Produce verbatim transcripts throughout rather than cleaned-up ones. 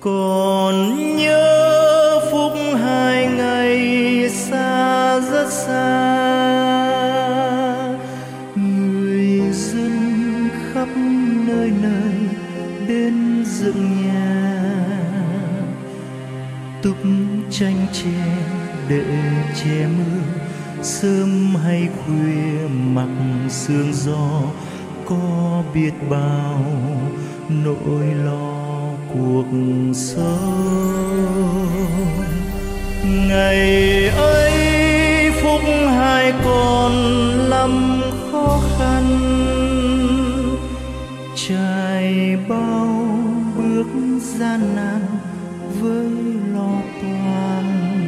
Còn nhớ phút hai ngày xa rất xa, người dân khắp nơi nơi đến dựng nhà, túp tranh tre để che mưa, sớm hay khuya mặc sương gió, có biết bao nỗi lo cuộc sống. Ngày ấy phúc hai con lắm khó khăn, trải bao bước gian nan với lo toan.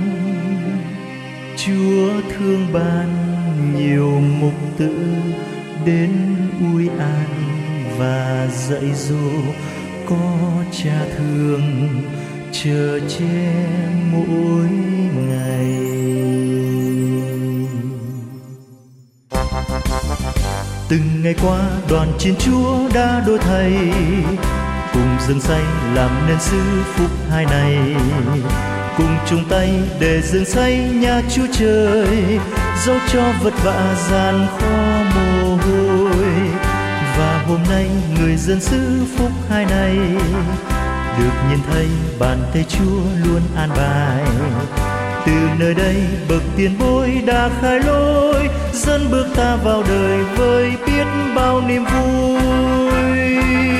Chúa thương ban nhiều mục tử đến ui an và dạy dỗ, có cha thương chờ che mỗi ngày. Từng ngày qua đoàn chiến Chúa đã đổi thay, cùng rừng xây làm nên sứ phúc hai này, cùng chung tay để dựng xây nhà Chúa Trời, dẫu cho vất vả gian khó mồ hôi. Và hôm nay người dân xứ phúc hai này được nhìn thấy bàn tay Chúa luôn an bài. Từ nơi đây bậc tiền bối đã khai lối, dẫn bước ta vào đời với biết bao niềm vui.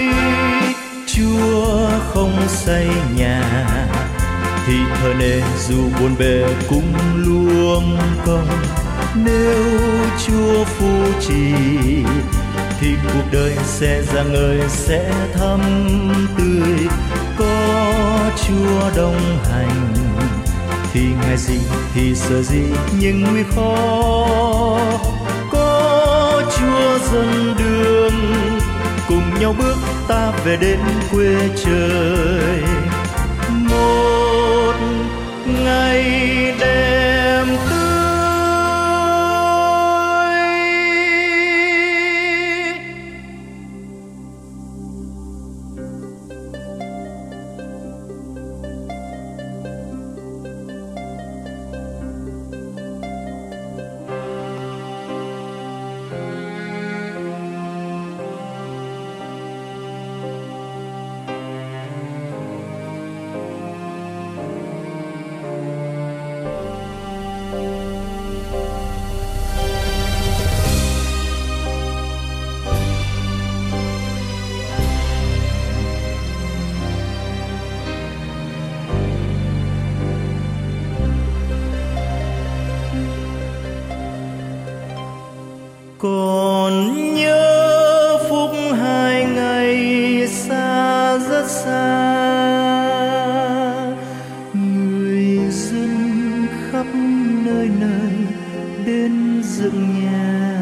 Chúa không xây nhà thì thờ nề dù buồn bề cũng luống công. Nếu Chúa phù trì thì cuộc đời sẽ rạng ngời, sẽ thắm tươi. Có Chúa đồng hành thì ngại gì thì sợ gì nhưng nguy khó. Có Chúa dẫn đường cùng nhau bước ta về đến quê trời. Một ngày đẹp tươi. Còn nhớ phút hai ngày xa rất xa, người dân khắp nơi nơi đến dựng nhà,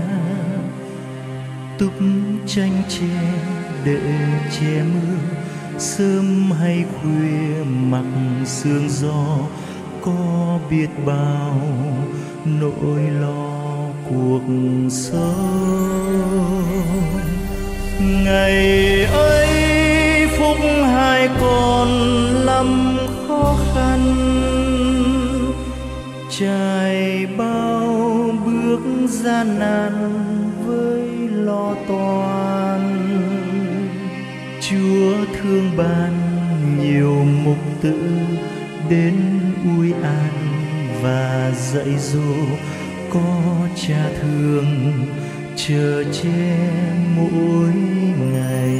túp tranh tre để che mưa, sớm hay khuya mặc sương gió, có biết bao nỗi lo cuộc sống. Ngày ấy phúc hai con lắm khó khăn, trải bao bước gian nan với lo toan. Chúa thương ban nhiều mục tử đến ui an và dạy dỗ, có cha thương chờ che mỗi ngày.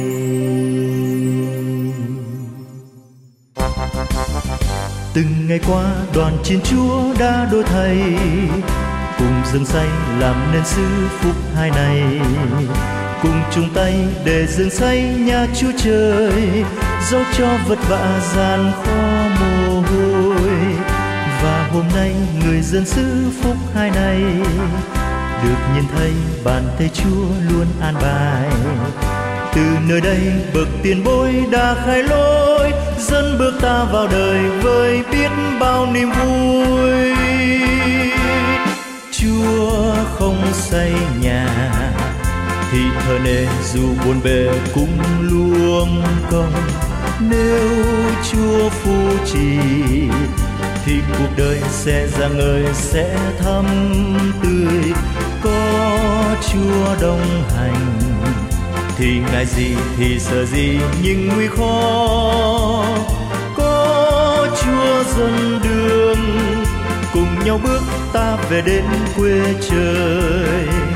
Từng ngày qua đoàn chiến Chúa đã đổi thay, cùng rừng xây làm nên sứ phúc hai này, cùng chung tay để dựng xây nhà Chúa Trời, dẫu cho vất vả gian khó mồ hôi. Và hôm nay người dân xứ phúc hai này được nhìn thấy bàn tay Chúa luôn an bài. Từ nơi đây bậc tiền bối đã khai lối, dẫn bước ta vào đời với biết bao niềm vui. Chúa không xây nhà thì thờ nề dù buồn bề cũng luống công. Nếu Chúa phù trì thì cuộc đời sẽ rạng ngời, sẽ thắm tươi. Có Chúa đồng hành thì ngại gì thì sợ gì nhưng nguy khó. Có Chúa dẫn đường cùng nhau bước ta về đến quê trời.